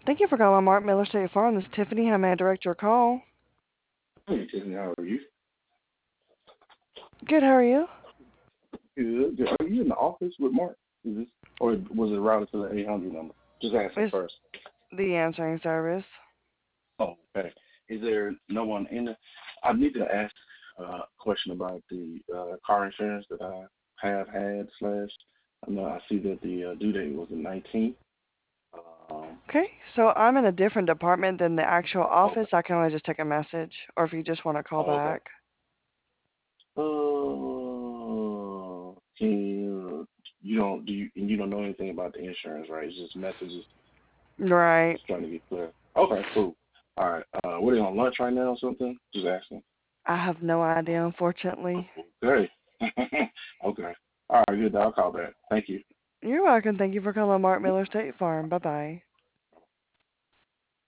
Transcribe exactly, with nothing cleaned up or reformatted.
Thank you for calling Mark Miller State Farm. This is Tiffany. How may I direct your call? Hey, Tiffany, how are you? Good, how are you? Good. Good. Are you in the office with Mark? Is this, or was it routed to the eight hundred number? Just asking It's first. the answering service. Oh, okay. Is there no one in the? I need to ask uh, a question about the uh, car insurance that I have had. Slash, I know I see that the uh, due date was the nineteenth. Um, Okay, so I'm in a different department than the actual okay. office. I can only just take a message, or if you just want to call Oh, okay. back. Uh, can you, you don't do you, and you don't know anything about the insurance, right? It's just messages. Right. Just trying to get clear. Okay, cool. All right. Uh, what are you on lunch right now or something? Just asking. I have no idea, unfortunately. Okay. Okay. All right, good. I'll call back. Thank you. You're welcome. Thank you for calling Mark Miller State Farm. Bye-bye.